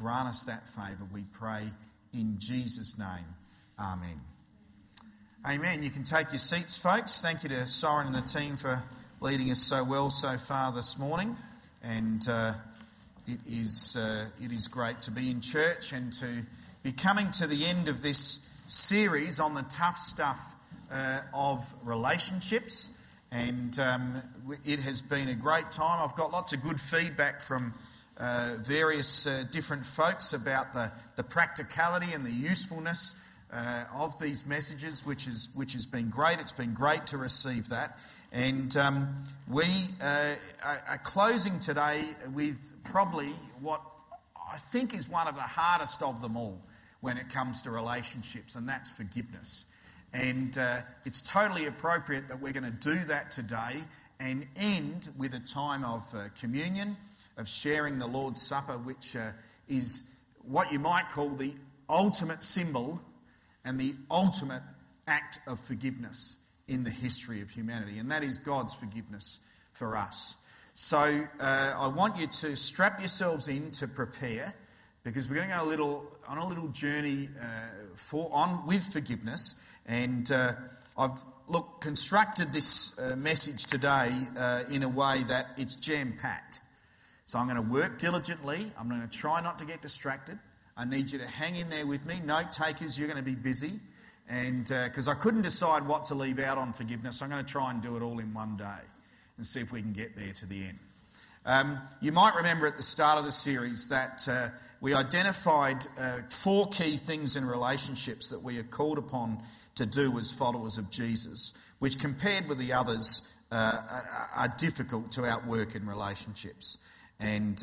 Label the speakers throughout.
Speaker 1: Grant us that favour, we pray in Jesus' name. Amen. Amen. You can take your seats, folks. Thank you to Soren and the team for leading us so well so far this morning. And it is great to be in church and to be coming to the end of this series on the tough stuff of relationships. And it has been a great time. I've got lots of good feedback from various different folks about the practicality and the usefulness of these messages, which has been great. It's been great to receive that. And we are closing today with probably what I think is one of the hardest of them all when it comes to relationships, and that's forgiveness. And it's totally appropriate that we're going to do that today and end with a time of communion, of sharing the Lord's Supper, which is what you might call the ultimate symbol and the ultimate act of forgiveness in the history of humanity, and that is God's forgiveness for us. So I want you to strap yourselves in to prepare, because we're going to go on a little journey with forgiveness. And I've constructed this message today in a way that it's jam-packed. So I'm going to work diligently. I'm going to try not to get distracted. I need you to hang in there with me. Note takers, you're going to be busy. And because I couldn't decide what to leave out on forgiveness, I'm going to try and do it all in one day and see if we can get there to the end. You might remember at the start of the series that we identified 4 key things in relationships that we are called upon to do as followers of Jesus, which compared with the others are difficult to outwork in relationships. And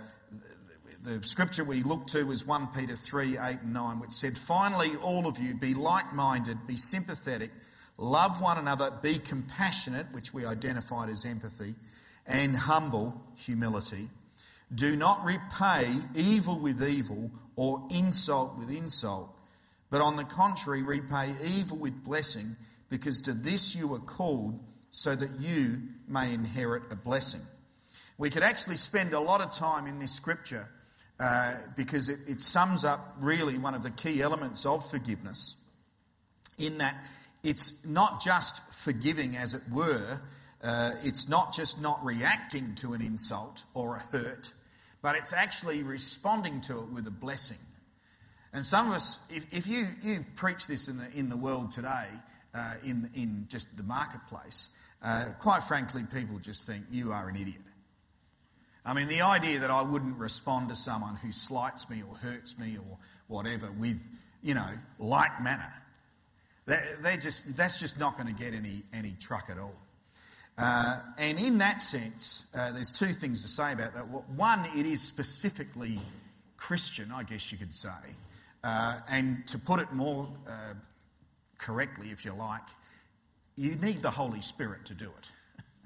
Speaker 1: the scripture we looked to was 1 Peter 3, 8 and 9, which said, "Finally, all of you, be like-minded, be sympathetic, love one another, be compassionate," which we identified as empathy, "and humble," humility. "Do not repay evil with evil or insult with insult, but on the contrary, repay evil with blessing, because to this you were called, so that you may inherit a blessing." We could actually spend a lot of time in this scripture because it sums up really one of the key elements of forgiveness, in that it's not just forgiving, as it were. It's not just not reacting to an insult or a hurt, but it's actually responding to it with a blessing. And some of us, if you preach this in the world today, in just the marketplace, quite frankly, people just think you are an idiot. I mean, the idea that I wouldn't respond to someone who slights me or hurts me or whatever with, like manner, that's just not going to get any truck at all. And in that sense, there's 2 things to say about that. One, it is specifically Christian, I guess you could say. And to put it more correctly, if you like, you need the Holy Spirit to do it.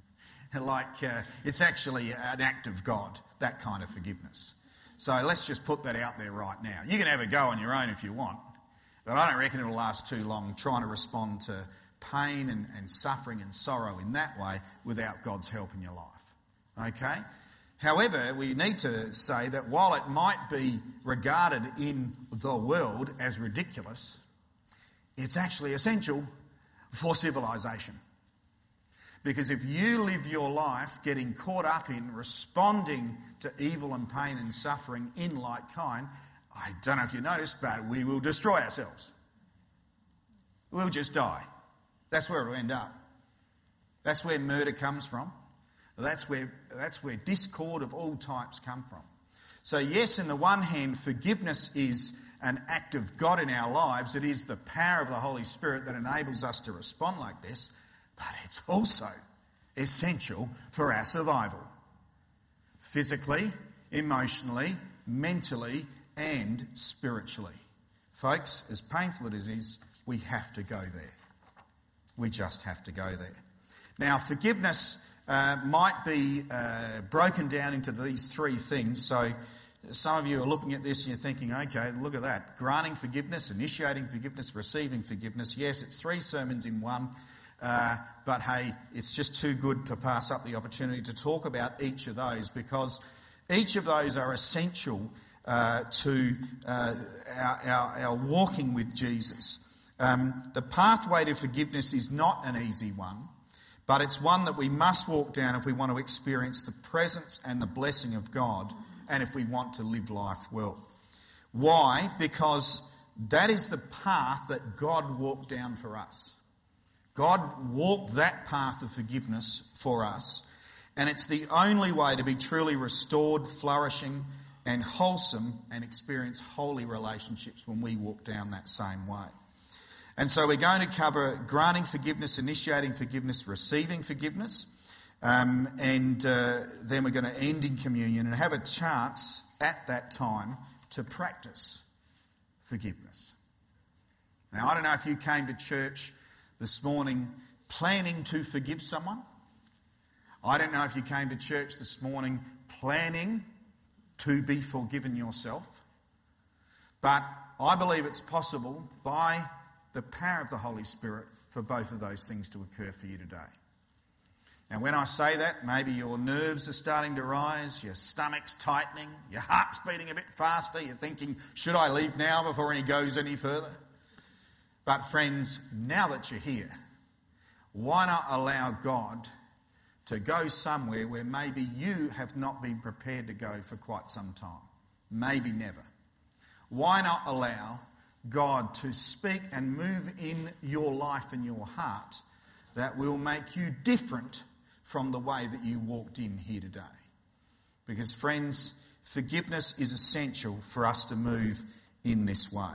Speaker 1: It's actually an act of God, that kind of forgiveness. So let's just put that out there right now. You can have a go on your own if you want, but I don't reckon it'll last too long trying to respond to pain and suffering and sorrow in that way without God's help in your life. Okay? However, we need to say that while it might be regarded in the world as ridiculous, it's actually essential for civilization. Because if you live your life getting caught up in responding to evil and pain and suffering in like kind, I don't know if you noticed, but we will destroy ourselves. We'll just die. That's where it'll end up. That's where murder comes from. That's where discord of all types come from. So yes, in the one hand, forgiveness is an act of God in our lives. It is the power of the Holy Spirit that enables us to respond like this. But it's also essential for our survival. Physically, emotionally, mentally, and spiritually. Folks, as painful as it is, we have to go there. We just have to go there. Now, forgiveness might be broken down into these 3 things. So some of you are looking at this and you're thinking, okay, look at that. Granting forgiveness, initiating forgiveness, receiving forgiveness. Yes, it's 3 sermons in one. But hey, it's just too good to pass up the opportunity to talk about each of those, because each of those are essential to our walking with Jesus. The pathway to forgiveness is not an easy one, but it's one that we must walk down if we want to experience the presence and the blessing of God and if we want to live life well. Why? Because that is the path that God walked down for us. God walked that path of forgiveness for us, and it's the only way to be truly restored, flourishing and wholesome and experience holy relationships when we walk down that same way. And so we're going to cover granting forgiveness, initiating forgiveness, receiving forgiveness, and then we're going to end in communion and have a chance at that time to practice forgiveness. Now, I don't know if you came to church this morning planning to forgive someone. I don't know if you came to church this morning planning to be forgiven yourself. But I believe it's possible by the power of the Holy Spirit for both of those things to occur for you today. Now, when I say that, maybe your nerves are starting to rise, your stomach's tightening, your heart's beating a bit faster, you're thinking, should I leave now before it goes any further? But friends, now that you're here, why not allow God to go somewhere where maybe you have not been prepared to go for quite some time, maybe never? Why not allow God to speak and move in your life and your heart that will make you different from the way that you walked in here today? Because friends, forgiveness is essential for us to move in this way.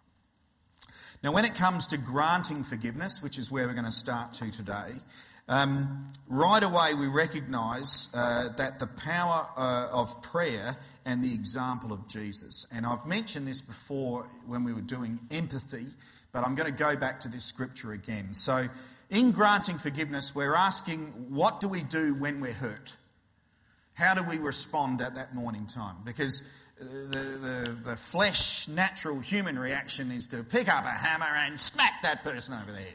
Speaker 1: Now, when it comes to granting forgiveness, which is where we're going to start to today, right away we recognise that the power of prayer and the example of Jesus. And I've mentioned this before when we were doing empathy, but I'm going to go back to this scripture again. So in granting forgiveness, we're asking, what do we do when we're hurt? How do we respond at that morning time? Because the flesh, natural human reaction is to pick up a hammer and smack that person over the head.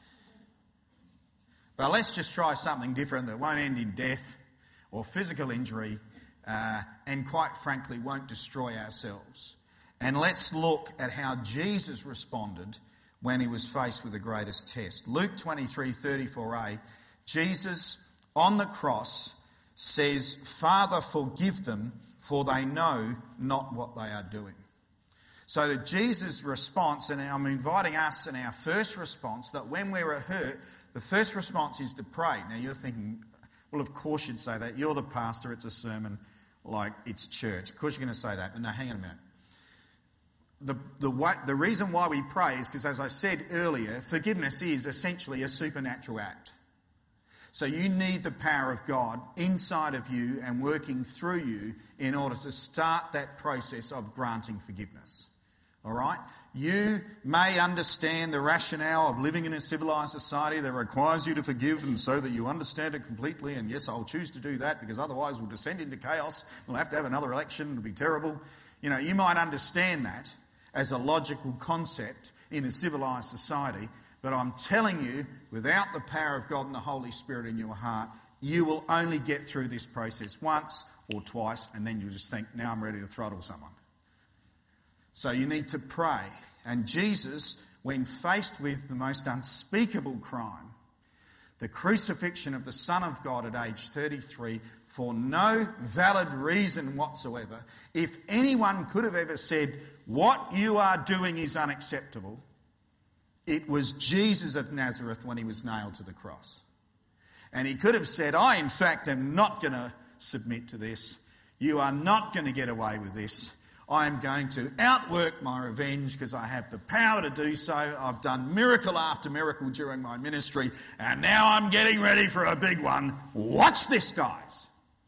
Speaker 1: But let's just try something different that won't end in death or physical injury and quite frankly won't destroy ourselves. And let's look at how Jesus responded when he was faced with the greatest test. Luke 23:34a, Jesus on the cross says, "Father, forgive them, for they know not what they are doing." So that Jesus' response, and I'm inviting us in our first response, that when we're hurt, the first response is to pray. Now you're thinking, well, of course you'd say that. You're the pastor, it's a sermon, like it's church. Of course you're going to say that, but no, hang on a minute. The reason why we pray is because, as I said earlier, forgiveness is essentially a supernatural act. So you need the power of God inside of you and working through you in order to start that process of granting forgiveness. All right? You may understand the rationale of living in a civilised society that requires you to forgive and so that you understand it completely. And yes, I'll choose to do that because otherwise we'll descend into chaos. We'll have to have another election. It'll be terrible. You know, you might understand that as a logical concept in a civilised society. But I'm telling you, without the power of God and the Holy Spirit in your heart, you will only get through this process once or twice, and then you'll just think, now I'm ready to throttle someone. So you need to pray. And Jesus, when faced with the most unspeakable crime, the crucifixion of the Son of God at age 33, for no valid reason whatsoever, if anyone could have ever said, what you are doing is unacceptable, it was Jesus of Nazareth when he was nailed to the cross. And he could have said, I in fact am not going to submit to this. You are not going to get away with this. I am going to outwork my revenge because I have the power to do so. I've done miracle after miracle during my ministry, and now I'm getting ready for a big one. Watch this, guys.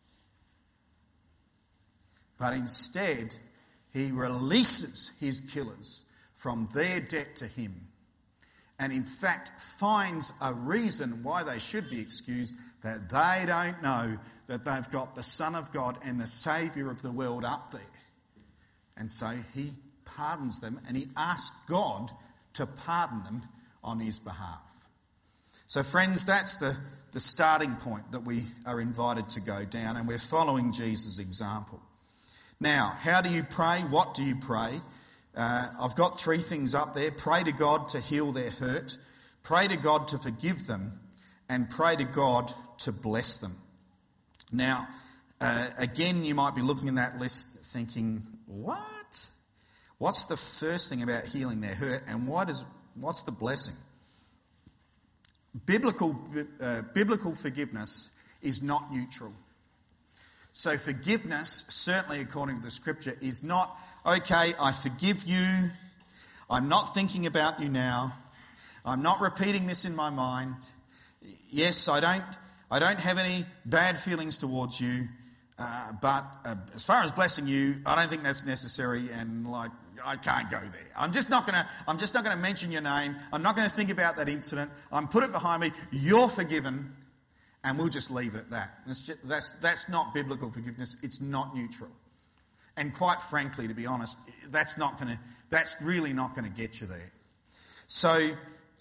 Speaker 1: But instead, he releases his killers from their debt to him, and in fact finds a reason why they should be excused, that they don't know that they've got the Son of God and the Saviour of the world up there. And so he pardons them, and he asks God to pardon them on his behalf. So friends, that's the starting point that we are invited to go down, and we're following Jesus' example. Now, how do you pray? What do you pray? I've got 3 things up there. Pray to God to heal their hurt. Pray to God to forgive them. And pray to God to bless them. Now, again, you might be looking at that list thinking, what? What's the first thing about healing their hurt, and what's the blessing? Biblical forgiveness is not neutral. So forgiveness, certainly according to the Scripture, is not, okay, I forgive you, I'm not thinking about you now, I'm not repeating this in my mind. Yes, I don't have any bad feelings towards you, but as far as blessing you, I don't think that's necessary, and I can't go there. I'm just not going to mention your name. I'm not going to think about that incident. I'm put it behind me. You're forgiven, and we'll just leave it at that. That's not biblical forgiveness. It's not neutral, and quite frankly, to be honest, that's really not going to get you there. So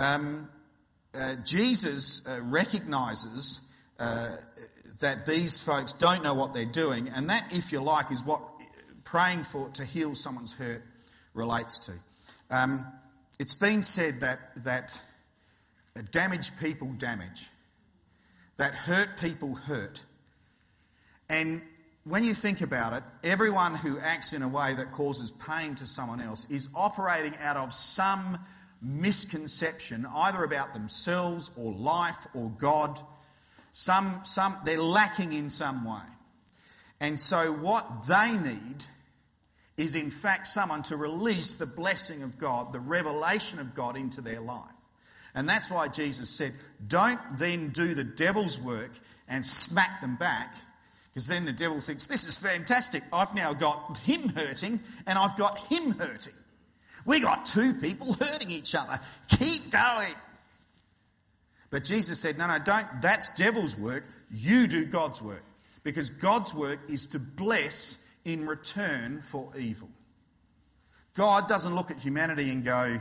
Speaker 1: Jesus recognises that these folks don't know what they're doing, and that, if you like, is what praying to heal someone's hurt relates to. It's been said that damaged people damage, that hurt people hurt. And when you think about it, everyone who acts in a way that causes pain to someone else is operating out of some misconception, either about themselves or life or God. They're lacking in some way. And so what they need is in fact someone to release the blessing of God, the revelation of God into their life. And that's why Jesus said, don't then do the devil's work and smack them back, because then the devil thinks, this is fantastic, I've now got him hurting and I've got him hurting. We got 2 people hurting each other. Keep going. But Jesus said, no, don't. That's devil's work. You do God's work. Because God's work is to bless in return for evil. God doesn't look at humanity and go,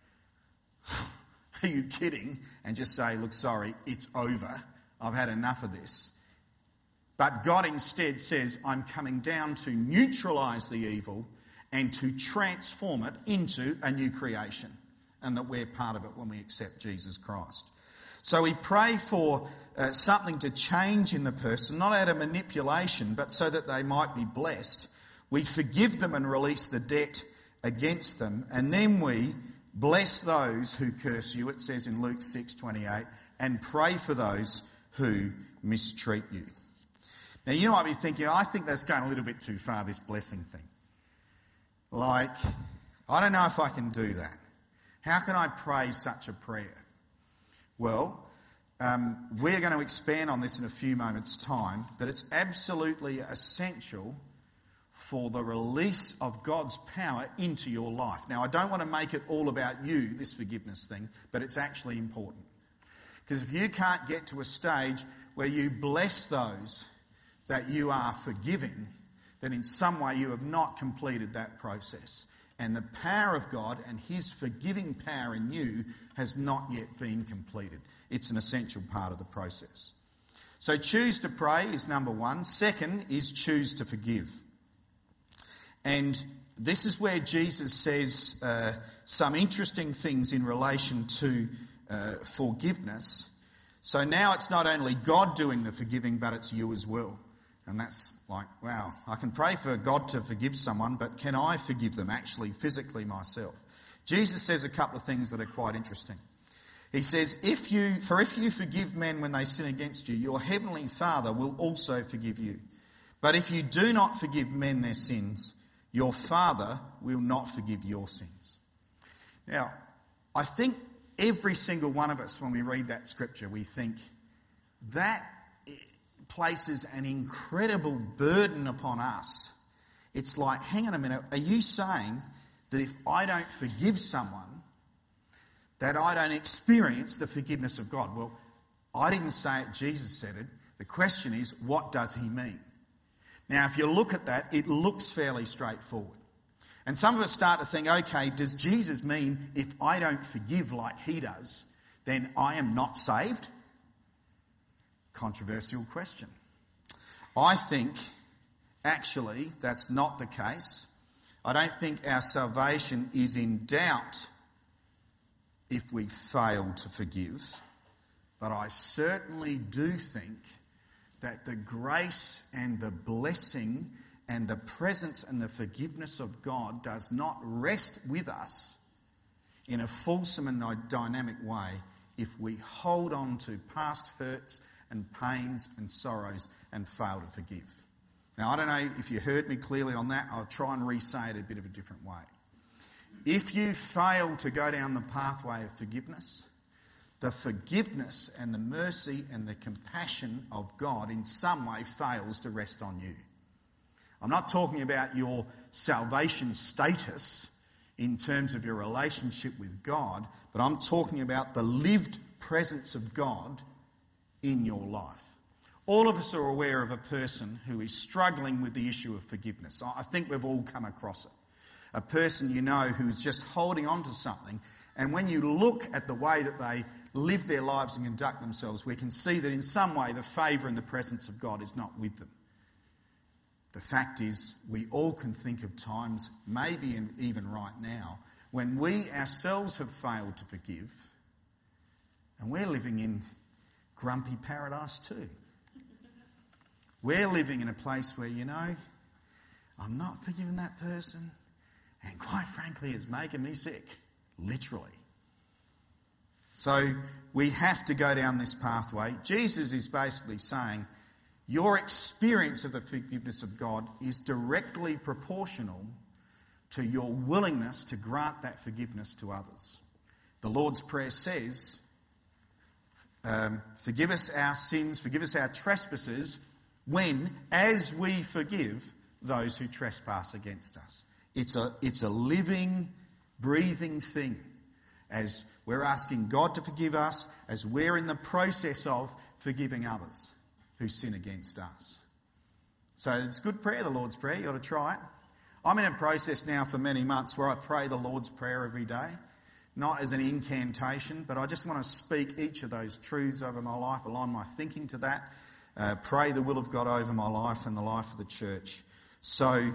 Speaker 1: are you kidding? And just say, look, sorry, it's over. I've had enough of this. But God instead says, I'm coming down to neutralise the evil and to transform it into a new creation. And that we're part of it when we accept Jesus Christ. So we pray for something to change in the person, not out of manipulation, but so that they might be blessed. We forgive them and release the debt against them, and then we bless those who curse you, it says in Luke 6:28, and pray for those who mistreat you. Now you might be thinking, I think that's going a little bit too far, this blessing thing. I don't know if I can do that. How can I pray such a prayer? Well, we're going to expand on this in a few moments' time, but it's absolutely essential for the release of God's power into your life. Now, I don't want to make it all about you, this forgiveness thing, but it's actually important. Because if you can't get to a stage where you bless those that you are forgiving, then in some way you have not completed that process. And the power of God and his forgiving power in you has not yet been completed. It's an essential part of the process. So choose to pray is number 1. Second is choose to forgive. And this is where Jesus says some interesting things in relation to forgiveness. So now it's not only God doing the forgiving, but it's you as well. And that's like, wow, I can pray for God to forgive someone, but can I forgive them actually physically myself? Jesus says a couple of things that are quite interesting. He says, if you forgive men when they sin against you, your heavenly Father will also forgive you. But if you do not forgive men their sins, your Father will not forgive your sins. Now, I think every single one of us, when we read that scripture, we think that places an incredible burden upon us. It's like, hang on a minute, are you saying that if I don't forgive someone, that I don't experience the forgiveness of God? Well, I didn't say it, Jesus said it. The question is, what does he mean? Now, if you look at that, it looks fairly straightforward. And some of us start to think, okay, does Jesus mean if I don't forgive like he does, then I am not saved? Controversial question. I think Actually, that's not the case. I don't think our salvation is in doubt if we fail to forgive, but I certainly do think that the grace and the blessing and the presence and the forgiveness of God does not rest with us in a fulsome and dynamic way if we hold on to past hurts and pains and sorrows and fail to forgive. Now, I don't know if you heard me clearly on that. I'll try and re-say it a bit of a different way. If you fail to go down the pathway of forgiveness, the forgiveness and the mercy and the compassion of God in some way fails to rest on you. I'm not talking about your salvation status in terms of your relationship with God, but I'm talking about the lived presence of God in your life. All of us are aware of a person who is struggling with the issue of forgiveness. I think we've all come across it. A person you know who is just holding on to something, and when you look at the way that they live their lives and conduct themselves, we can see that in some way the favour and the presence of God is not with them. The fact is, we all can think of times, maybe even right now, when we ourselves have failed to forgive, and we're living in grumpy paradise too. We're living in a place where, I'm not forgiving that person, and quite frankly, it's making me sick, literally. So we have to go down this pathway. Jesus is basically saying, your experience of the forgiveness of God is directly proportional to your willingness to grant that forgiveness to others. The Lord's Prayer says, forgive us our sins, forgive us our trespasses, as we forgive those who trespass against us. It's a living, breathing thing. As we're asking God to forgive us, as we're in the process of forgiving others who sin against us. So it's a good prayer, the Lord's Prayer. You ought to try it. I'm in a process now for many months where I pray the Lord's Prayer every day. Not as an incantation, but I just want to speak each of those truths over my life, align my thinking to that, pray the will of God over my life and the life of the church. So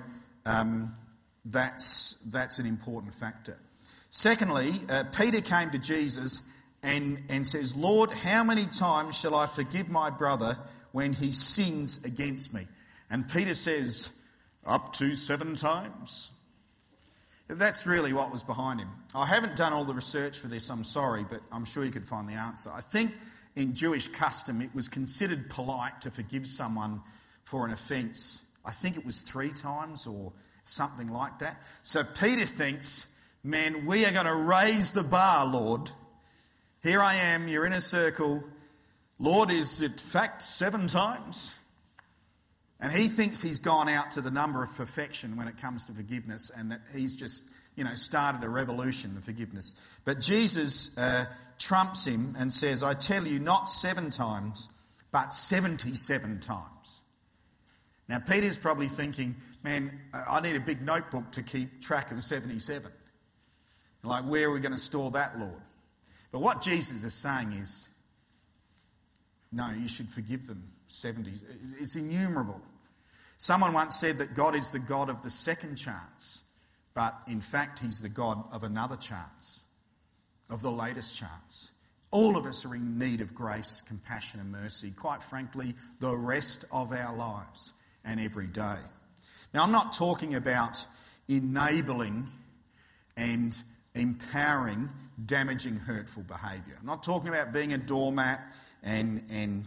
Speaker 1: that's an important factor. Secondly, Peter came to Jesus and says, Lord, how many times shall I forgive my brother when he sins against me? And Peter says, up to 7 times. That's really what was behind him. I haven't done all the research for this, I'm sorry, but I'm sure you could find the answer. I think in Jewish custom it was considered polite to forgive someone for an offence. I think it was 3 times or something like that. So Peter thinks, man, we are going to raise the bar, Lord. Here I am, you're in a circle. Lord, is it fact 7 times? And he thinks he's gone out to the number of perfection when it comes to forgiveness and that he's just, started a revolution of forgiveness. But Jesus trumps him and says, I tell you, not 7 times, but 77 times. Now, Peter's probably thinking, man, I need a big notebook to keep track of 77. Like, where are we going to store that, Lord? But what Jesus is saying is, no, you should forgive them 70. It's innumerable. Someone once said that God is the God of the second chance, but in fact he's the God of another chance, of the latest chance. All of us are in need of grace, compassion and mercy, quite frankly, the rest of our lives and every day. Now, I'm not talking about enabling and empowering damaging, hurtful behaviour. I'm not talking about being a doormat and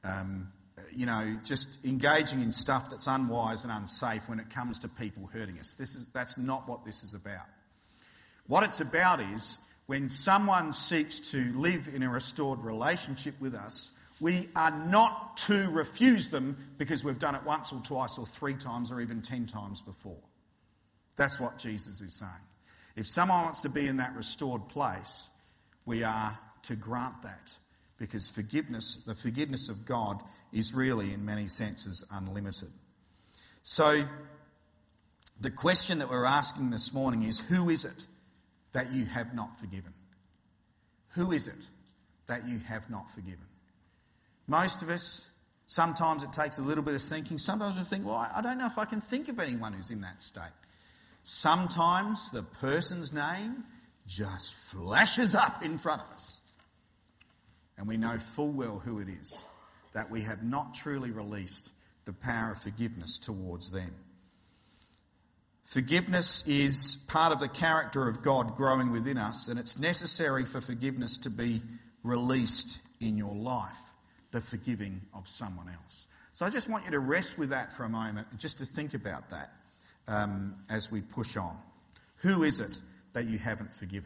Speaker 1: just engaging in stuff that's unwise and unsafe when it comes to people hurting us. That's not what this is about. What it's about is when someone seeks to live in a restored relationship with us, we are not to refuse them because we've done it once or twice or 3 times or even 10 times before. That's what Jesus is saying. If someone wants to be in that restored place, we are to grant that because the forgiveness of God is really, in many senses, unlimited. So, the question that we're asking this morning is, who is it that you have not forgiven? Who is it that you have not forgiven? Most of us, Sometimes it takes a little bit of thinking. Sometimes we think, well, I don't know if I can think of anyone who's in that state. Sometimes the person's name just flashes up in front of us. And we know full well who it is, that we have not truly released the power of forgiveness towards them. Forgiveness is part of the character of God growing within us, and it's necessary for forgiveness to be released in your life, the forgiving of someone else. So I just want you to rest with that for a moment, just to think about that as we push on. Who is it that you haven't forgiven?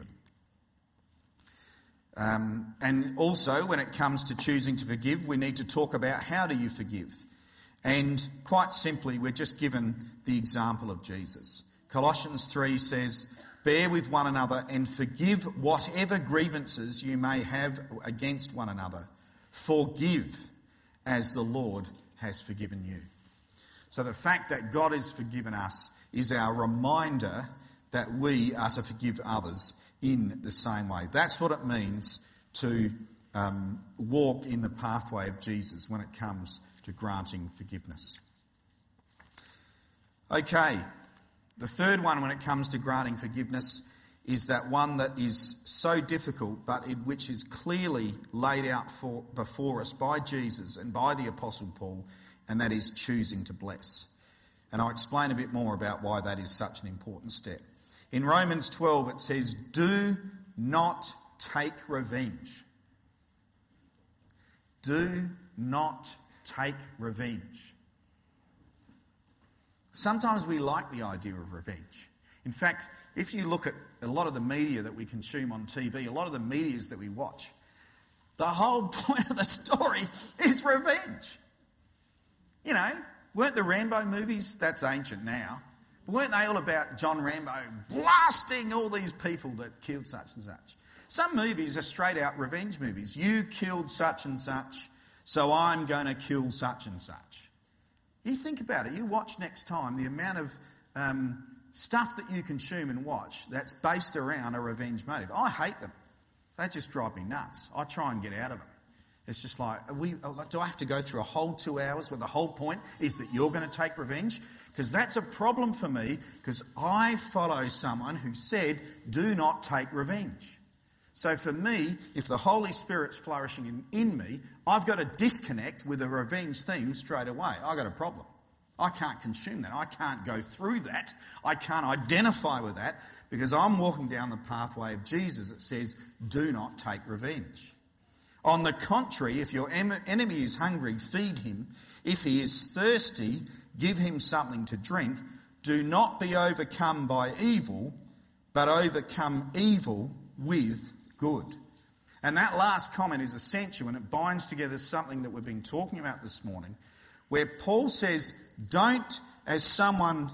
Speaker 1: And also, when it comes to choosing to forgive, we need to talk about how do you forgive. And quite simply, we're just given the example of Jesus. Colossians 3 says, "Bear with one another and forgive whatever grievances you may have against one another. Forgive as the Lord has forgiven you." So the fact that God has forgiven us is our reminder that we are to forgive others in the same way. That's what it means to walk in the pathway of Jesus when it comes to granting forgiveness. Okay, the third one when it comes to granting forgiveness is that one that is so difficult, but which is clearly laid out before us by Jesus and by the Apostle Paul, and that is choosing to bless. And I'll explain a bit more about why that is such an important step. In Romans 12 it says, "Do not take revenge." Do not take revenge. Sometimes we like the idea of revenge. In fact, if you look at a lot of the media that we consume on TV, a lot of the medias that we watch, the whole point of the story is revenge. You know, weren't the Rambo movies, that's ancient now, but weren't they all about John Rambo blasting all these people that killed such and such? Some movies are straight out revenge movies. You killed such and such, so I'm going to kill such and such. You think about it, you watch next time the amount of stuff that you consume and watch that's based around a revenge motive. I hate them. They just drive me nuts. I try and get out of them. It's just like, do I have to go through a whole 2 hours where the whole point is that you're going to take revenge? Because that's a problem for me, because I follow someone who said, do not take revenge. So for me, if the Holy Spirit's flourishing in me, I've got to disconnect with the revenge theme straight away. I've got a problem. I can't consume that. I can't go through that. I can't identify with that, because I'm walking down the pathway of Jesus that says, do not take revenge. On the contrary, if your enemy is hungry, feed him. If he is thirsty, give him something to drink. Do not be overcome by evil, but overcome evil with good. And that last comment is essential, and it binds together something that we've been talking about this morning, where Paul says, don't, as someone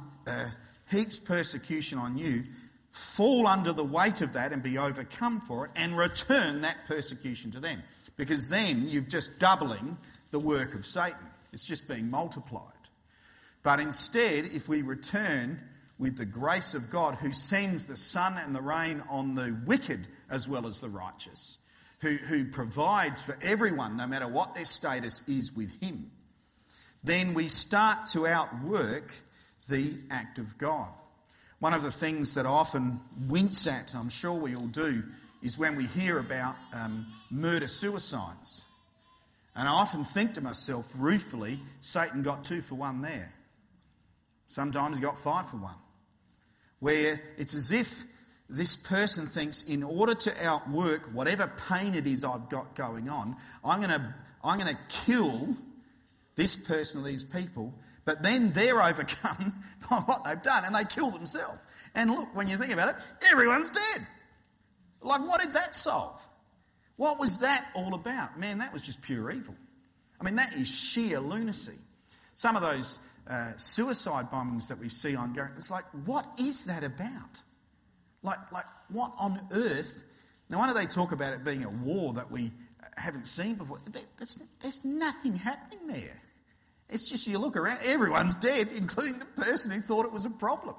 Speaker 1: heaps persecution on you, fall under the weight of that and be overcome for it and return that persecution to them. Because then you're just doubling the work of Satan. It's just being multiplied. But instead, if we return with the grace of God, who sends the sun and the rain on the wicked as well as the righteous, who provides for everyone no matter what their status is with him, then we start to outwork the act of God. One of the things that I often wince at, and I'm sure we all do, is when we hear about murder-suicides. And I often think to myself, ruefully, Satan got 2 for 1 there. Sometimes he got 5 for 1. Where it's as if this person thinks, in order to outwork whatever pain it is I've got going on, I'm going to kill this person or these people, but then they're overcome by what they've done and they kill themselves. And look, when you think about it, everyone's dead. Like, what did that solve? What was that all about? Man, that was just pure evil. I mean, that is sheer lunacy. Some of those suicide bombings that we see ongoing, it's like, what is that about? Like what on earth? No wonder they talk about it being a war that we haven't seen before. There's nothing happening there. It's just, you look around, everyone's dead, including the person who thought it was a problem.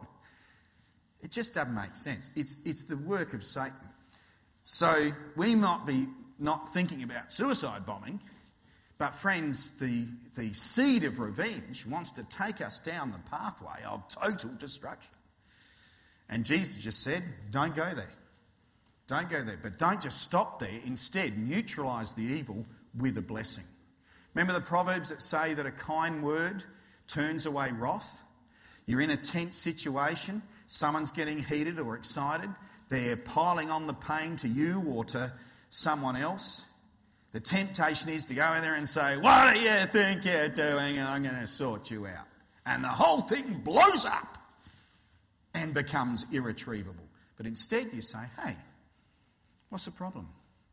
Speaker 1: It just doesn't make sense. It's the work of Satan. So we might be not thinking about suicide bombing, But friends, the seed of revenge wants to take us down the pathway of total destruction. And Jesus just said, don't go there. Don't go there. But don't just stop there. Instead, neutralise the evil with a blessing. Remember the Proverbs that say that a kind word turns away wrath? You're in a tense situation, someone's getting heated or excited, they're piling on the pain to you or to someone else. The temptation is to go in there and say, what do you think you're doing? I'm going to sort you out. And the whole thing blows up and becomes irretrievable. But instead you say, hey, what's the problem?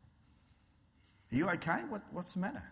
Speaker 1: Are you okay? What's the matter?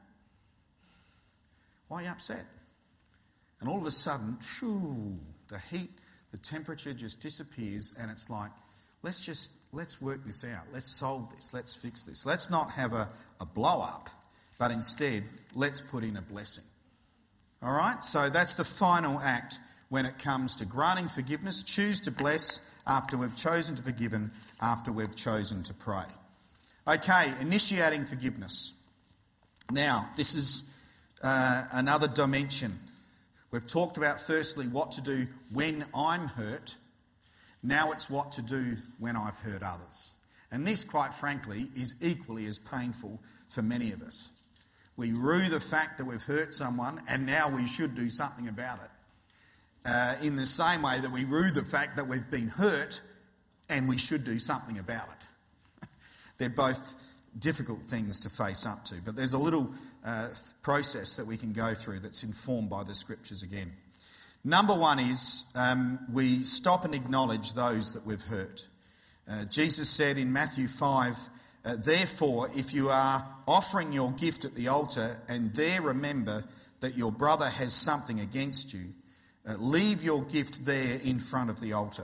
Speaker 1: Why are you upset? And all of a sudden, the heat, the temperature just disappears, and it's like, let's work this out. Let's solve this. Let's fix this. Let's not have a blow up, but instead, let's put in a blessing. All right? So that's the final act when it comes to granting forgiveness. Choose to bless after we've chosen to forgive, after we've chosen to pray. Okay, initiating forgiveness. Now, this is another dimension. We've talked about, firstly, what to do when I'm hurt. Now it's what to do when I've hurt others. And this, quite frankly, is equally as painful for many of us. We rue the fact that we've hurt someone, and now we should do something about it. In the same way that we rue the fact that we've been hurt, and we should do something about it. They're both difficult things to face up to, but there's a little process that we can go through that's informed by the scriptures again. Number one is we stop and acknowledge those that we've hurt. Jesus said in Matthew 5, therefore, if you are offering your gift at the altar and there remember that your brother has something against you, leave your gift there in front of the altar.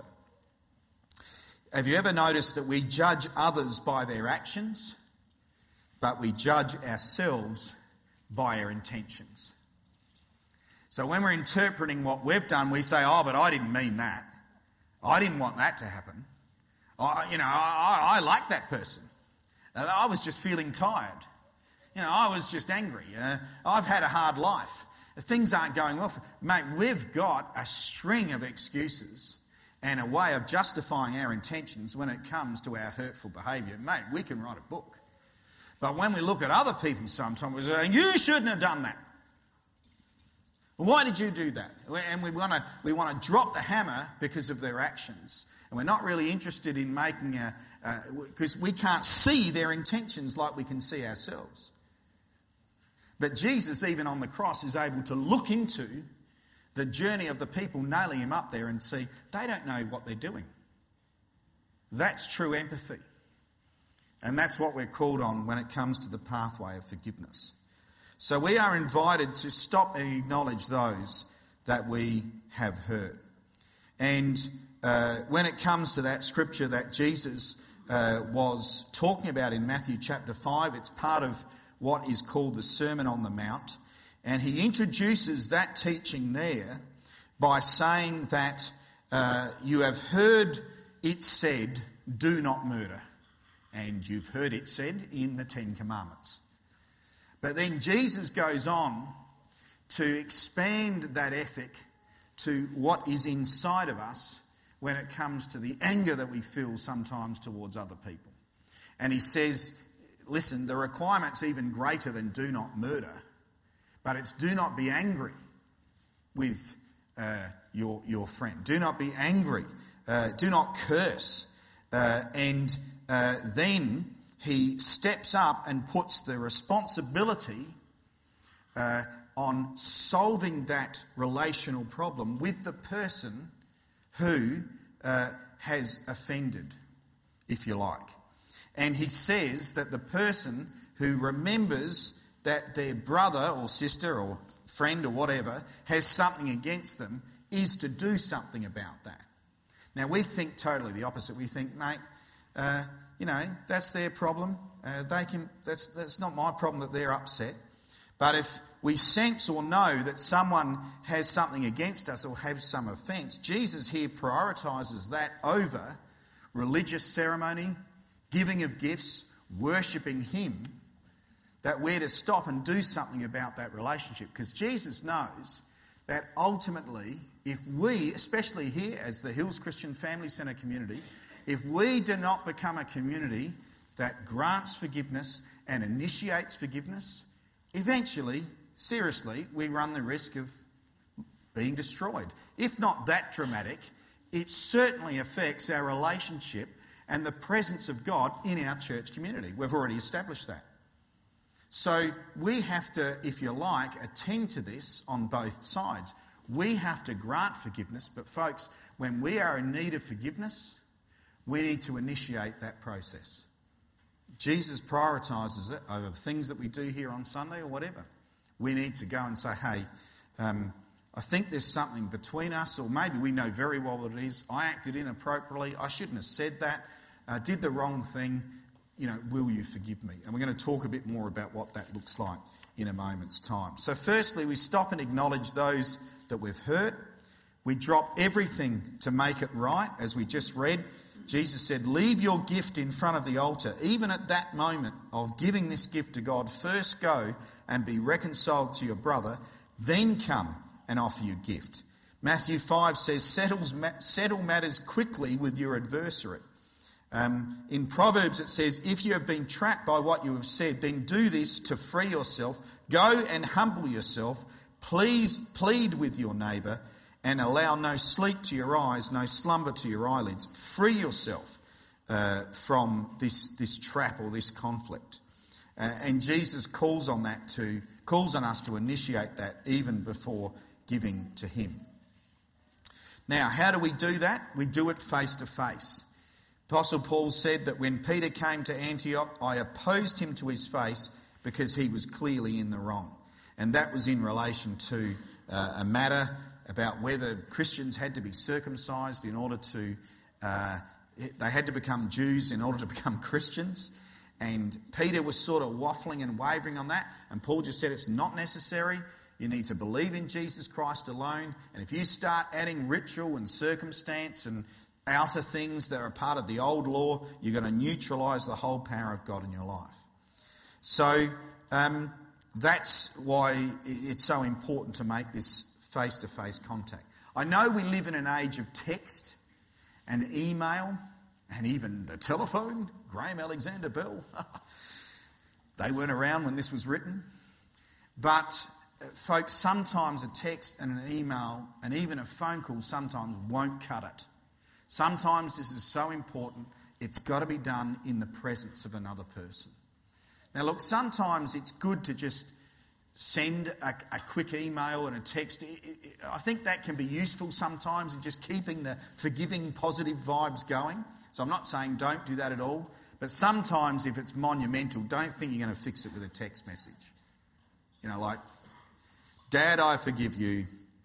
Speaker 1: Have you ever noticed that we judge others by their actions, but we judge ourselves by our intentions? So when we're interpreting what we've done, we say, oh, but I didn't mean that. I didn't want that to happen. I like that person. I was just feeling tired. I was just angry. I've had a hard life. Things aren't going well. Mate, we've got a string of excuses and a way of justifying our intentions when it comes to our hurtful behaviour. Mate, we can write a book. But when we look at other people sometimes, we say, you shouldn't have done that. Why did you do that? And we want to drop the hammer because of their actions. And we're not really interested in making because we can't see their intentions like we can see ourselves. But Jesus, even on the cross, is able to look into the journey of the people nailing him up there and see they don't know what they're doing. That's true empathy. And that's what we're called on when it comes to the pathway of forgiveness. So we are invited to stop and acknowledge those that we have hurt. And when it comes to that scripture that Jesus was talking about in Matthew chapter 5, it's part of what is called the Sermon on the Mount. And he introduces that teaching there by saying that you have heard it said, do not murder. And you've heard it said in the Ten Commandments. But then Jesus goes on to expand that ethic to what is inside of us when it comes to the anger that we feel sometimes towards other people. And he says, listen, the requirement's even greater than do not murder, but it's do not be angry with your friend. Do not be angry. Do not curse. And then he steps up and puts the responsibility on solving that relational problem with the person who has offended, if you like. And he says that the person who remembers that their brother or sister or friend or whatever has something against them is to do something about that. Now, we think totally the opposite. We think, mate, that's their problem. That's not my problem that they're upset. But if we sense or know that someone has something against us or has some offence, Jesus here prioritises that over religious ceremony, giving of gifts, worshipping him, that we're to stop and do something about that relationship, because Jesus knows that ultimately, if we, especially here as the Hills Christian Family Centre community, if we do not become a community that grants forgiveness and initiates forgiveness, eventually, seriously, we run the risk of being destroyed. If not that dramatic, it certainly affects our relationship and the presence of God in our church community. We've already established that. So we have to, if you like, attend to this on both sides. We have to grant forgiveness, but folks, when we are in need of forgiveness, we need to initiate that process. Jesus prioritises it over things that we do here on Sunday or whatever. We need to go and say, hey, I think there's something between us, or maybe we know very well what it is. I acted inappropriately. I shouldn't have said that. Did the wrong thing. Will you forgive me? And we're going to talk a bit more about what that looks like in a moment's time. So firstly, we stop and acknowledge those that we've hurt. We drop everything to make it right. As we just read, Jesus said, leave your gift in front of the altar. Even at that moment of giving this gift to God, first go and be reconciled to your brother, then come and offer your gift. Matthew 5 says, settle matters quickly with your adversary. In Proverbs it says, if you have been trapped by what you have said, then do this to free yourself. Go and humble yourself. Please plead with your neighbour and allow no sleep to your eyes, no slumber to your eyelids. Free yourself from this trap or this conflict. And Jesus calls on us to initiate that even before giving to him. Now, how do we do that? We do it face to face. Apostle Paul said that when Peter came to Antioch, I opposed him to his face because he was clearly in the wrong. And that was in relation to a matter about whether Christians had to be circumcised in order to, they had to become Jews in order to become Christians. And Peter was sort of waffling and wavering on that. And Paul just said it's not necessary. You need to believe in Jesus Christ alone. And if you start adding ritual and circumstance and outer things that are part of the old law, you're going to neutralise the whole power of God in your life. So that's why it's so important to make this face-to-face contact. I know we live in an age of text and email and even the telephone. Graham Alexander Bell. They weren't around when this was written. But folks, sometimes a text and an email and even a phone call sometimes won't cut it. Sometimes this is so important, it's got to be done in the presence of another person. Now look, sometimes it's good to just send a quick email and a text. I think that can be useful sometimes in just keeping the forgiving, positive vibes going. So I'm not saying don't do that at all. But sometimes if it's monumental, don't think you're going to fix it with a text message. Like, Dad, I forgive you.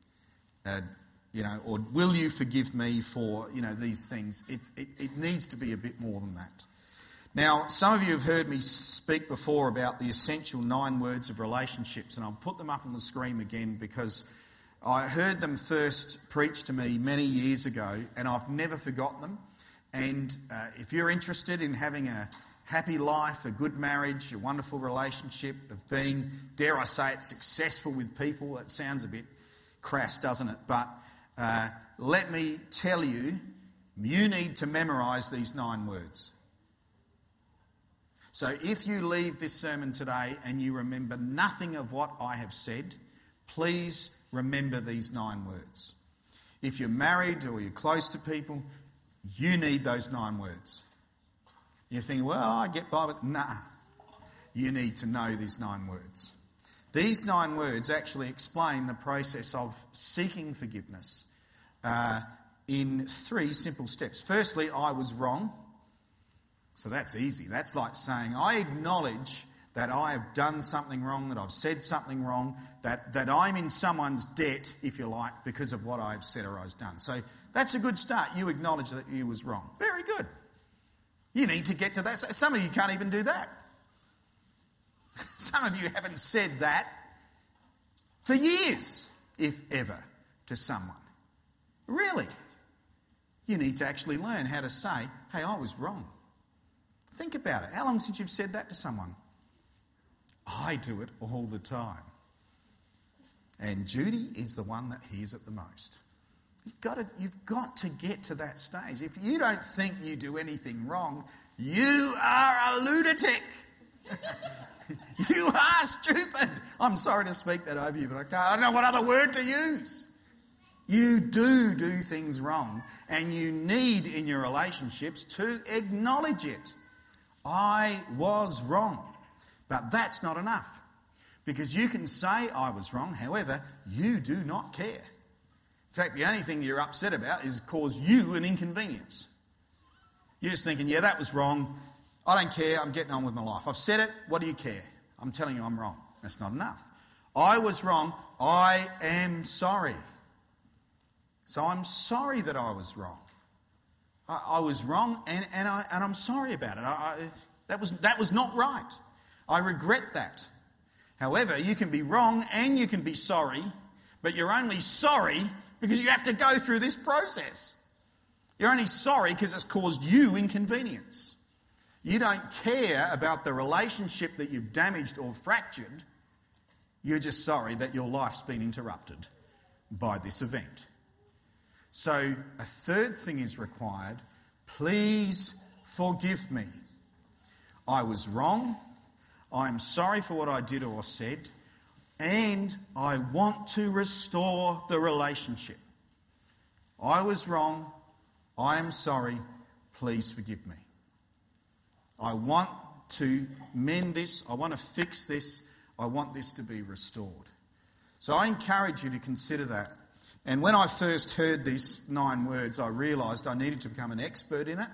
Speaker 1: Or will you forgive me for, these things? It needs to be a bit more than that. Now, some of you have heard me speak before about the essential 9 words of relationships, and I'll put them up on the screen again because I heard them first preached to me many years ago, and I've never forgotten them. And if you're interested in having a happy life, a good marriage, a wonderful relationship, of being, dare I say it, successful with people, that sounds a bit crass, doesn't it? But let me tell you, you need to memorise these 9 words. So if you leave this sermon today and you remember nothing of what I have said, please remember these 9 words. If you're married or you're close to people, you need those 9 words. You think, well, I get by with... Nah. You need to know these 9 words. These 9 words actually explain the process of seeking forgiveness in 3 simple steps. Firstly, I was wrong. So that's easy. That's like saying, I acknowledge that I have done something wrong, that I've said something wrong, that I'm in someone's debt, if you like, because of what I've said or I've done. So that's a good start. You acknowledge that you was wrong. Very good. You need to get to that. Some of you can't even do that. Some of you haven't said that for years, if ever, to someone. Really. You need to actually learn how to say, hey, I was wrong. Think about it. How long since you've said that to someone?
Speaker 2: I do it all the time. And Judy is the one that hears it the most. You've got to get to that stage. If you don't think you do anything wrong, you are a lunatic. You are stupid. I'm sorry to speak that over you, but I don't know what other word to use. You do things wrong, and you need in your relationships to acknowledge it. I was wrong. But that's not enough, because you can say I was wrong, however, you do not care. In fact, the only thing you're upset about is cause you an inconvenience. You're just thinking, yeah, that was wrong. I don't care. I'm getting on with my life. I've said it. What do you care? I'm telling you I'm wrong. That's not enough. I was wrong. I am sorry. So I'm sorry that I was wrong. I was wrong, and I'm sorry about it. That was not right. I regret that. However, you can be wrong and you can be sorry, but you're only sorry because you have to go through this process. You're only sorry because it's caused you inconvenience. You don't care about the relationship that you've damaged or fractured. You're just sorry that your life's been interrupted by this event. So a third thing is required. Please forgive me. I was wrong. I'm sorry for what I did or said. And I want to restore the relationship. I was wrong. I am sorry. Please forgive me. I want to mend this. I want to fix this. I want this to be restored. So I encourage you to consider that. And when I first heard these 9 words, I realised I needed to become an expert in it.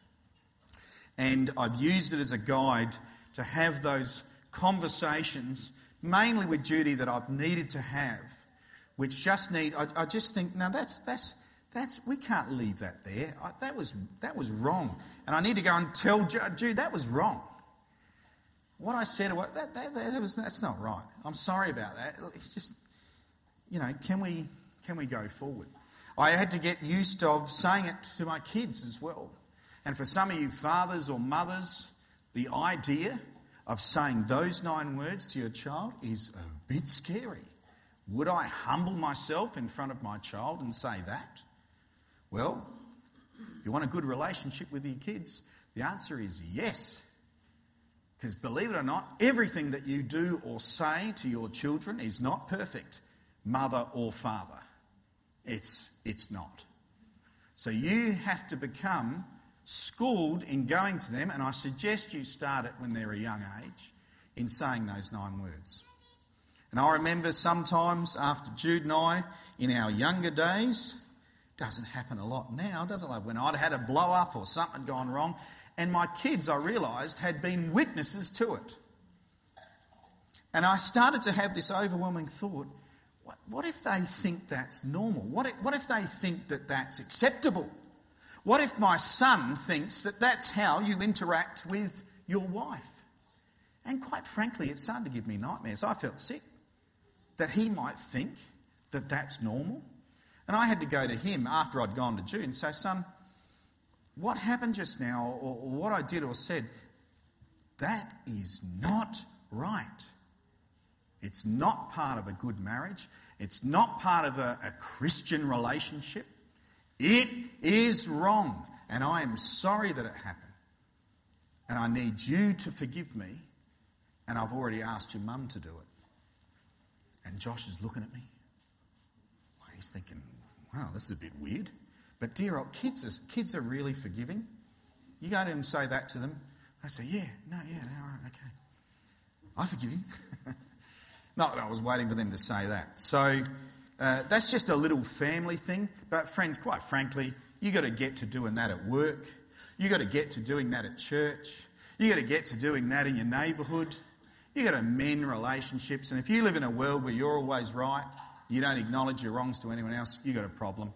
Speaker 2: And I've used it as a guide to have those conversations, mainly with Judy, that I've needed to have, which just need. I just think, no, that's we can't leave that there. That was wrong, and I need to go and tell Judy that was wrong. What I said, that's not right. I'm sorry about that. It's just, can we go forward? I had to get used of saying it to my kids as well. And for some of you fathers or mothers, the idea of saying those 9 words to your child is a bit scary. Would I humble myself in front of my child and say that? Well, you want a good relationship with your kids? The answer is yes. Because believe it or not, everything that you do or say to your children is not perfect, mother or father. It's not. So you have to become schooled in going to them, and I suggest you start it when they're a young age, in saying those 9 words. And I remember sometimes after Jude and I, in our younger days, doesn't happen a lot now, does it? Like when I'd had a blow up or something had gone wrong, and my kids, I realised, had been witnesses to it. And I started to have this overwhelming thought, what if they think that's normal? What if they think that that's acceptable? What if my son thinks that that's how you interact with your wife? And quite frankly, it started to give me nightmares. I felt sick that he might think that that's normal. And I had to go to him after I'd gone to Jude and say, son, what happened just now, or what I did or said, that is not right. It's not part of a good marriage. It's not part of a Christian relationship. It is wrong, and I am sorry that it happened. And I need you to forgive me, and I've already asked your mum to do it. And Josh is looking at me. He's thinking, wow, this is a bit weird. But dear old kids are really forgiving. You go to them and say that to them. They say, all right, okay. I forgive you. Not that I was waiting for them to say that. So that's just a little family thing. But friends, quite frankly, you got to get to doing that at work. You got to get to doing that at church. You got to get to doing that in your neighbourhood. You got to mend relationships. And if you live in a world where you're always right, you don't acknowledge your wrongs to anyone else, you got a problem.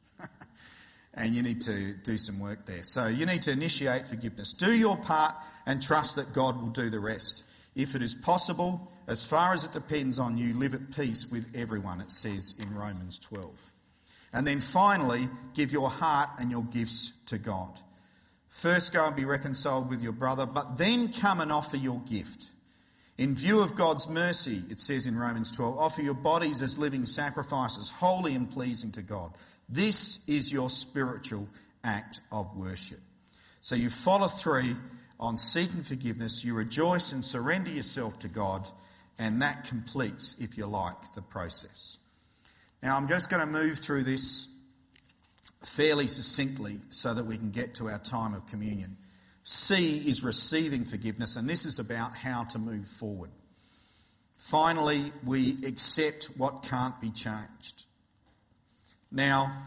Speaker 2: And you need to do some work there. So you need to initiate forgiveness. Do your part and trust that God will do the rest. If it is possible, as far as it depends on you, live at peace with everyone, it says in Romans 12. And then finally, give your heart and your gifts to God. First go and be reconciled with your brother, but then come and offer your gift.
Speaker 1: In view of God's mercy, it says in Romans 12, offer your bodies as living sacrifices, holy and pleasing to God. This is your spiritual act of worship. So you follow through on seeking forgiveness, you rejoice and surrender yourself to God, and that completes, if you like, the process. Now I'm just going to move through this fairly succinctly so that we can get to our time of communion. C is receiving forgiveness, and this is about how to move forward. Finally, we accept what can't be changed. Now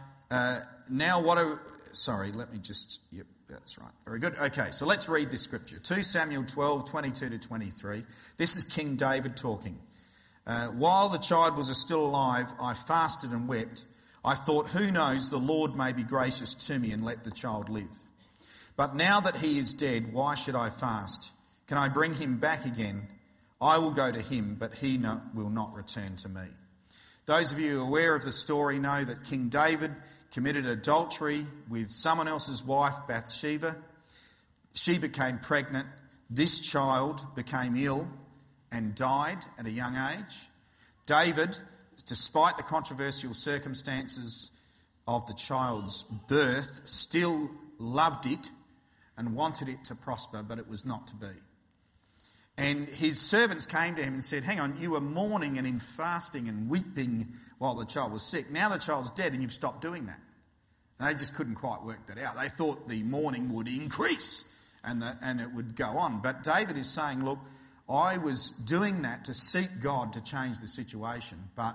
Speaker 1: that's right. Very good. Okay, so let's read this scripture. 2 Samuel 12, 22 to 23. This is King David talking. While the child was still alive, I fasted and wept. I thought, who knows, the Lord may be gracious to me and let the child live. But now that he is dead, why should I fast? Can I bring him back again? I will go to him, but he will not return to me. Those of you aware of the story know that King David committed adultery with someone else's wife, Bathsheba. She became pregnant. This child became ill and died at a young age. David, despite the controversial circumstances of the child's birth, still loved it and wanted it to prosper, but it was not to be. And his servants came to him and said, hang on, you were mourning and in fasting and weeping while the child was sick. Now the child's dead and you've stopped doing that. And they just couldn't quite work that out. They thought the mourning would increase and it would go on. But David is saying, look, I was doing that to seek God to change the situation, but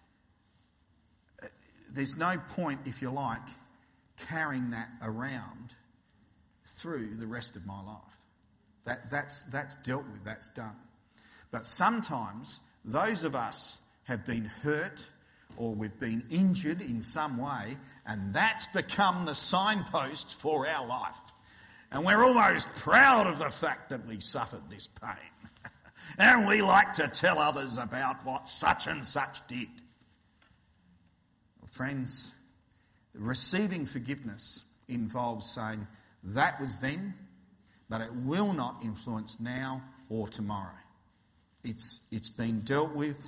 Speaker 1: there's no point, if you like, carrying that around through the rest of my life. That's dealt with, that's done. But sometimes those of us have been hurt or we've been injured in some way, and that's become the signpost for our life. And we're almost proud of the fact that we suffered this pain. And we like to tell others about what such and such did. Well, friends, receiving forgiveness involves saying, that was then, but it will not influence now or tomorrow. It's been dealt with.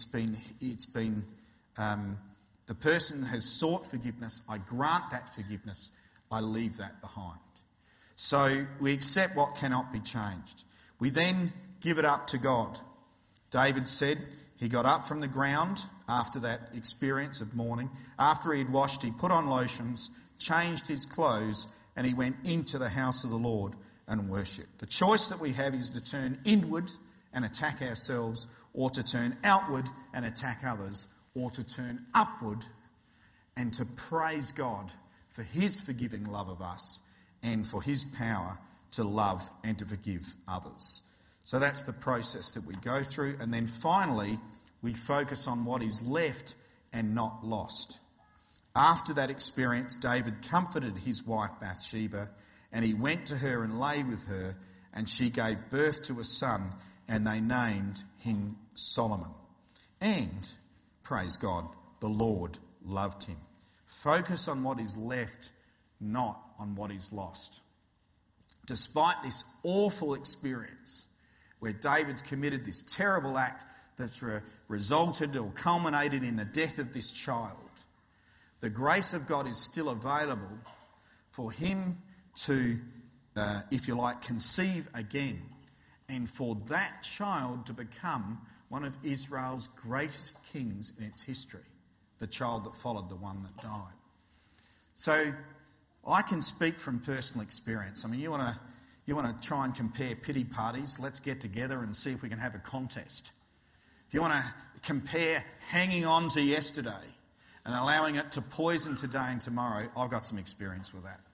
Speaker 1: The person has sought forgiveness. I grant that forgiveness. I leave that behind. So we accept what cannot be changed. We then give it up to God. David said he got up from the ground after that experience of mourning. After he had washed, he put on lotions, changed his clothes, and he went into the house of the Lord and worshipped. The choice that we have is to turn inward and attack ourselves, or to turn outward and attack others, or to turn upward and to praise God for his forgiving love of us and for his power to love and to forgive others. So that's the process that we go through. And then finally, we focus on what is left and not lost. After that experience, David comforted his wife Bathsheba, and he went to her and lay with her, and she gave birth to a son, and they named him Solomon. And, praise God, the Lord loved him. Focus on what is left, not on what is lost. Despite this awful experience where David's committed this terrible act that's resulted or culminated in the death of this child, the grace of God is still available for him to, if you like, conceive again, and for that child to become one of Israel's greatest kings in its history, the child that followed the one that died. So I can speak from personal experience. I mean, you want to try and compare pity parties, let's get together and see if we can have a contest. If you want to compare hanging on to yesterday and allowing it to poison today and tomorrow, I've got some experience with that.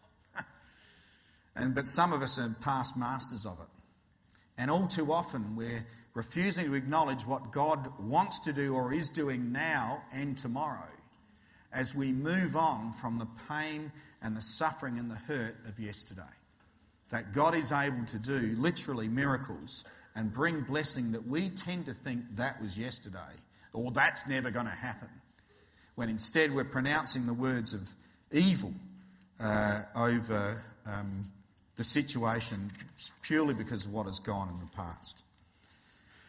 Speaker 1: But some of us are past masters of it. And all too often we're refusing to acknowledge what God wants to do or is doing now and tomorrow as we move on from the pain and the suffering and the hurt of yesterday. That God is able to do literally miracles and bring blessing that we tend to think that was yesterday or that's never going to happen, when instead we're pronouncing the words of evil over the situation purely because of what has gone in the past.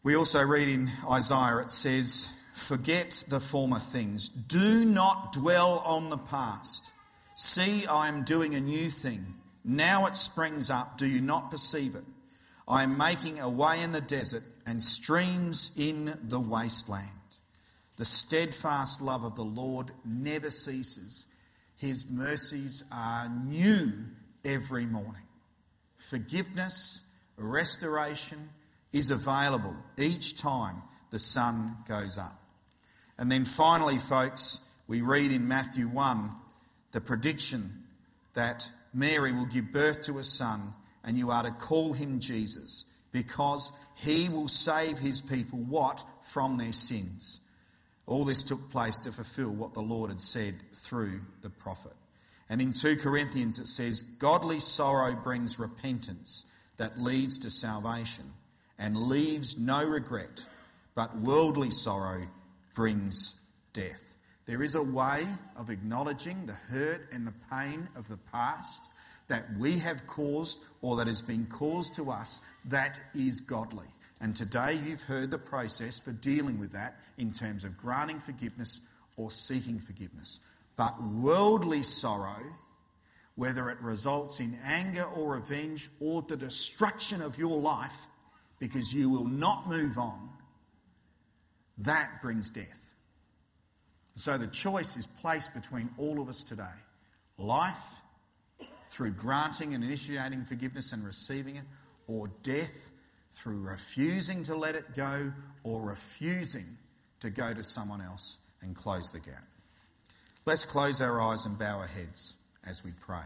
Speaker 1: We also read in Isaiah, it says, "Forget the former things. Do not dwell on the past. See, I am doing a new thing. Now it springs up. Do you not perceive it? I am making a way in the desert and streams in the wasteland. The steadfast love of the Lord never ceases. His mercies are new every morning." Forgiveness, restoration is available each time the sun goes up. And then finally, folks, we read in Matthew 1 the prediction that Mary will give birth to a son, and you are to call him Jesus, because he will save his people, what? From their sins. All this took place to fulfill what the Lord had said through the prophet. And in 2 Corinthians it says, "Godly sorrow brings repentance that leads to salvation and leaves no regret, but worldly sorrow brings death." There is a way of acknowledging the hurt and the pain of the past that we have caused or that has been caused to us that is godly. And today you've heard the process for dealing with that in terms of granting forgiveness or seeking forgiveness. But worldly sorrow, whether it results in anger or revenge or the destruction of your life because you will not move on, that brings death. So the choice is placed between all of us today. Life through granting and initiating forgiveness and receiving it, or death through refusing to let it go or refusing to go to someone else and close the gap. Let's close our eyes and bow our heads as we pray.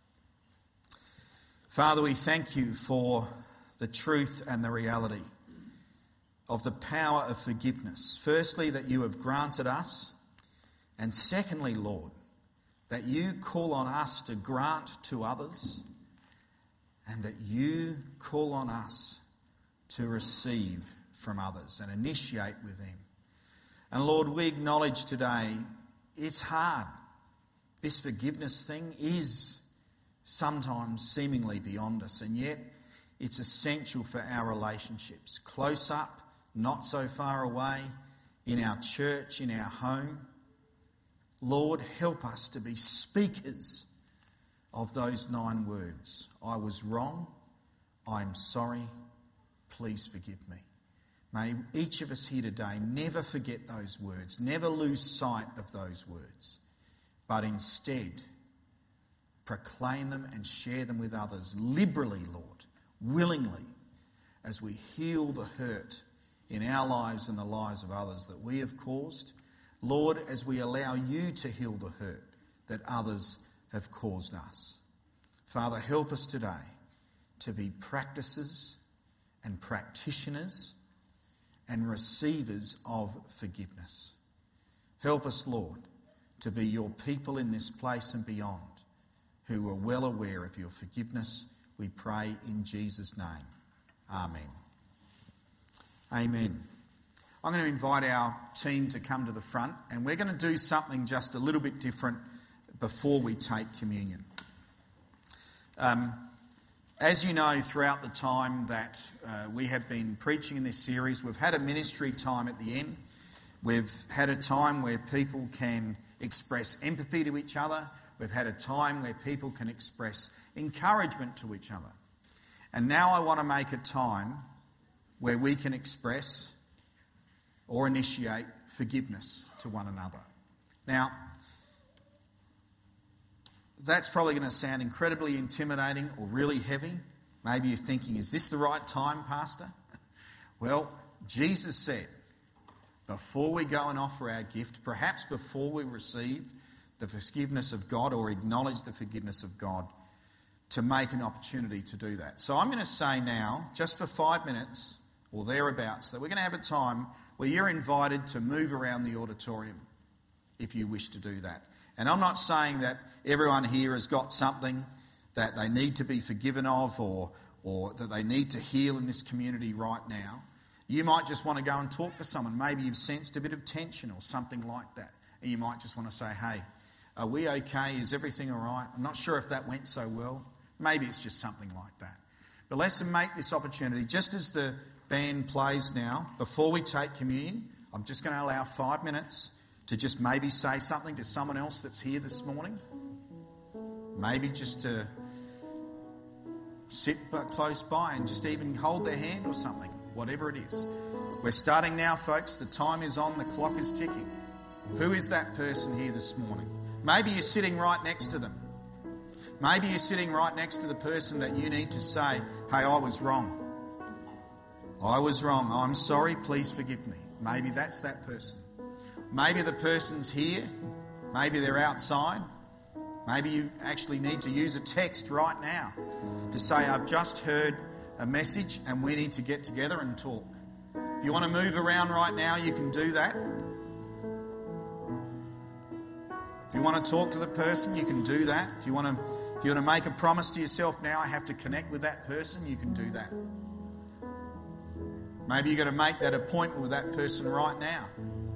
Speaker 1: Father, we thank you for the truth and the reality of the power of forgiveness. Firstly, that you have granted us, and secondly, Lord, that you call on us to grant to others, and that you call on us to receive from others and initiate with them. And Lord, we acknowledge today it's hard. This forgiveness thing is sometimes seemingly beyond us, and yet it's essential for our relationships. Close up, not so far away, in our church, in our home. Lord, help us to be speakers of those 9 words. I was wrong. I'm sorry. Please forgive me. May each of us here today never forget those words, never lose sight of those words, but instead proclaim them and share them with others liberally, Lord, willingly, as we heal the hurt in our lives and the lives of others that we have caused. Lord, as we allow you to heal the hurt that others have caused us. Father, help us today to be practices and practitioners and receivers of forgiveness. Help us, Lord, to be your people in this place and beyond who are well aware of your forgiveness. We pray in Jesus' name. Amen. Amen. I'm going to invite our team to come to the front, and we're going to do something just a little bit different before we take communion. As you know, throughout the time that we have been preaching in this series, we've had a ministry time at the end. We've had a time where people can express empathy to each other. We've had a time where people can express encouragement to each other. And now I want to make a time where we can express or initiate forgiveness to one another. Now, that's probably going to sound incredibly intimidating or really heavy. Maybe you're thinking, is this the right time, Pastor? Well, Jesus said, before we go and offer our gift, perhaps before we receive the forgiveness of God or acknowledge the forgiveness of God, to make an opportunity to do that. So I'm going to say now, just for 5 minutes or thereabouts, that we're going to have a time where you're invited to move around the auditorium if you wish to do that. And I'm not saying that everyone here has got something that they need to be forgiven of or that they need to heal in this community right now. You might just want to go and talk to someone. Maybe you've sensed a bit of tension or something like that. And you might just want to say, hey, are we okay? Is everything all right? I'm not sure if that went so well. Maybe it's just something like that.
Speaker 2: But let's make this opportunity, just as the band plays now, before we take communion, I'm just going to allow 5 minutes to just maybe say something to someone else that's here this morning. Maybe just to sit close by and just even hold their hand or something, whatever it is. We're starting now, folks. The time is on. The clock is ticking. Who is that person here this morning? Maybe you're sitting right next to them. Maybe you're sitting right next to the person that you need to say, hey, I was wrong. I was wrong. I'm sorry. Please forgive me. Maybe that's that person. Maybe the person's here. Maybe they're outside. Maybe you actually need to use a text right now to say, I've just heard a message and we need to get together and talk. If you want to move around right now, you can do that. If you want to talk to the person, you can do that. If you want to make a promise to yourself now, I have to connect with that person, you can do that. Maybe you've got to make that appointment with that person right now.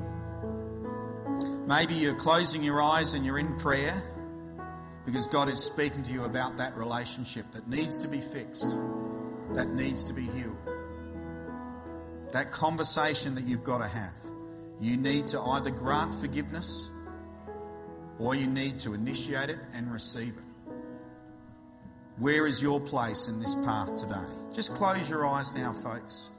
Speaker 2: Maybe you're closing your eyes and you're in prayer because God is speaking to you about that relationship that needs to be fixed, that needs to be healed. That conversation that you've got to have. You need to either grant forgiveness or you need to initiate it and receive it. Where is your place in this path today? Just close your eyes now, folks.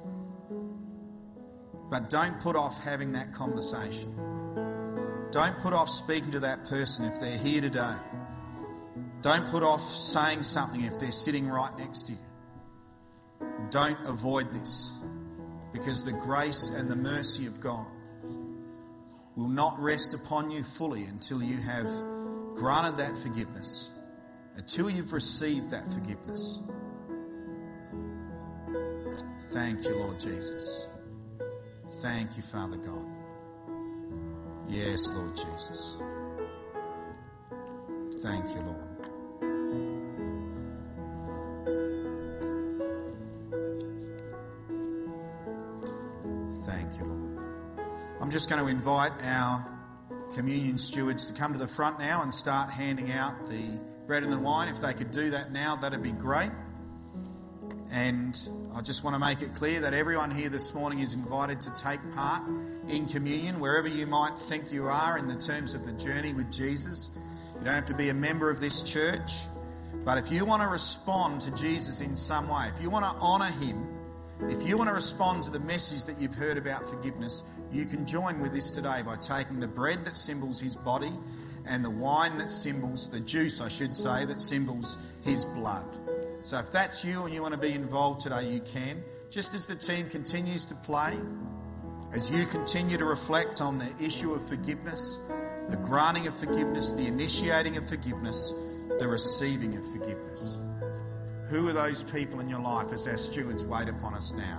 Speaker 2: But don't put off having that conversation. Don't put off speaking to that person if they're here today. Don't put off saying something if they're sitting right next to you. Don't avoid this, because the grace and the mercy of God will not rest upon you fully until you have granted that forgiveness, until you've received that forgiveness. Thank you, Lord Jesus. Thank you, Father God. Yes, Lord Jesus. Thank you, Lord. Thank you, Lord. I'm just going to invite our communion stewards to come to the front now and start handing out the bread and the wine. If they could do that now, that'd be great. And I just want to make it clear that everyone here this morning is invited to take part in communion, wherever you might think you are in the terms of the journey with Jesus. You don't have to be a member of this church, but if you want to respond to Jesus in some way, if you want to honour him, if you want to respond to the message that you've heard about forgiveness, you can join with this today by taking the bread that symbols his body and the wine that symbols, the juice I should say, that symbols his blood. So if that's you and you want to be involved today, you can. Just as the team continues to play, as you continue to reflect on the issue of forgiveness, the granting of forgiveness, the initiating of forgiveness, the receiving of forgiveness. Who are those people in your life as our stewards wait upon us now?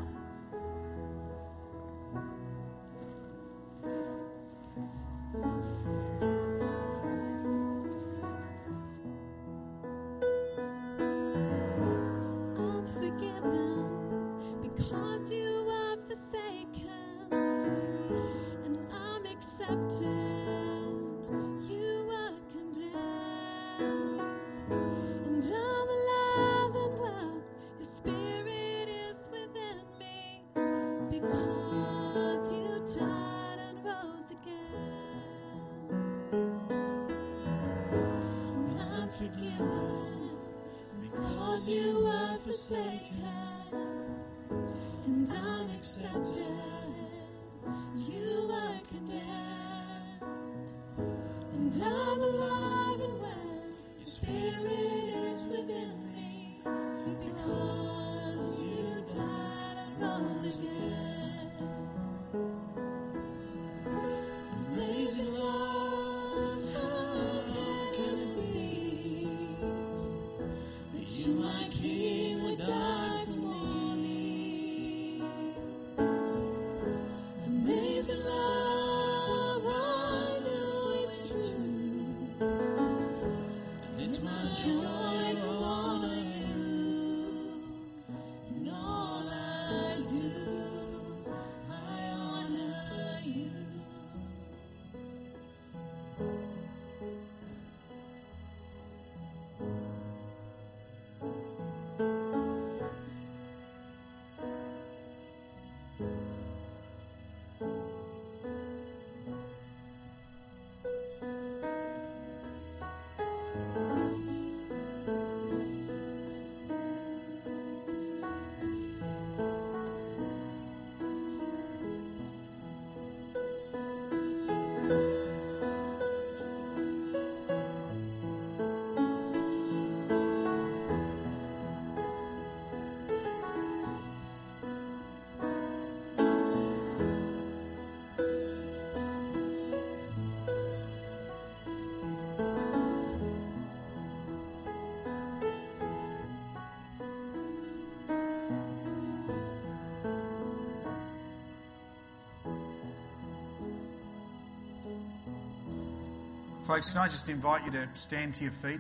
Speaker 2: Folks, can I just invite you to stand to your feet?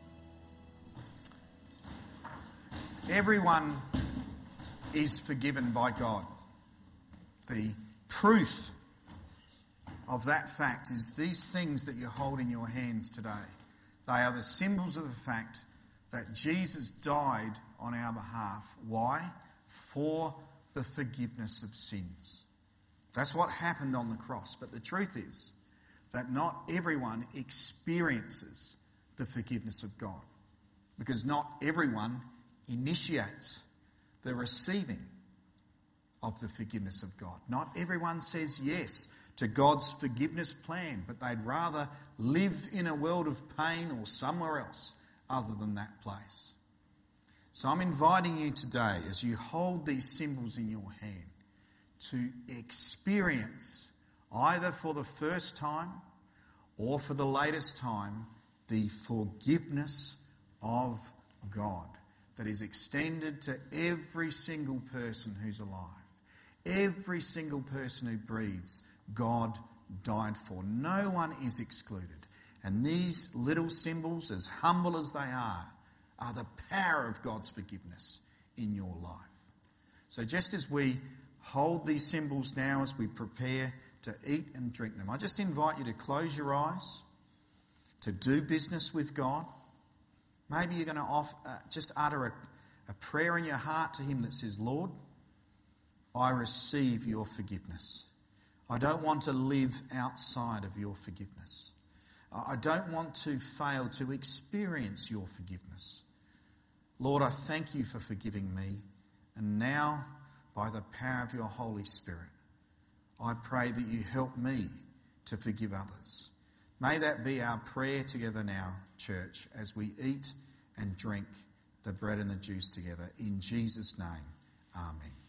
Speaker 2: Everyone is forgiven by God. The proof of that fact is these things that you hold in your hands today. They are the symbols of the fact that Jesus died on our behalf. Why? For the forgiveness of sins. That's what happened on the cross. But the truth is that not everyone experiences the forgiveness of God, because not everyone initiates the receiving of the forgiveness of God. Not everyone says yes to God's forgiveness plan, but they'd rather live in a world of pain or somewhere else other than that place. So I'm inviting you today, as you hold these symbols in your hand, to experience, either for the first time or for the latest time, the forgiveness of God that is extended to every single person who's alive. Every single person who breathes, God died for. No one is excluded. And these little symbols, as humble as they are the power of God's forgiveness in your life. So just as we hold these symbols now, as we prepare to eat and drink them, I just invite you to close your eyes, to do business with God. Maybe you're going to just utter a prayer in your heart to Him that says, Lord, I receive your forgiveness. I don't want to live outside of your forgiveness. I don't want to fail to experience your forgiveness. Lord, I thank you for forgiving me. And now, by the power of your Holy Spirit, I pray that you help me to forgive others. May that be our prayer together now, church, as we eat and drink the bread and the juice together. In Jesus' name, amen.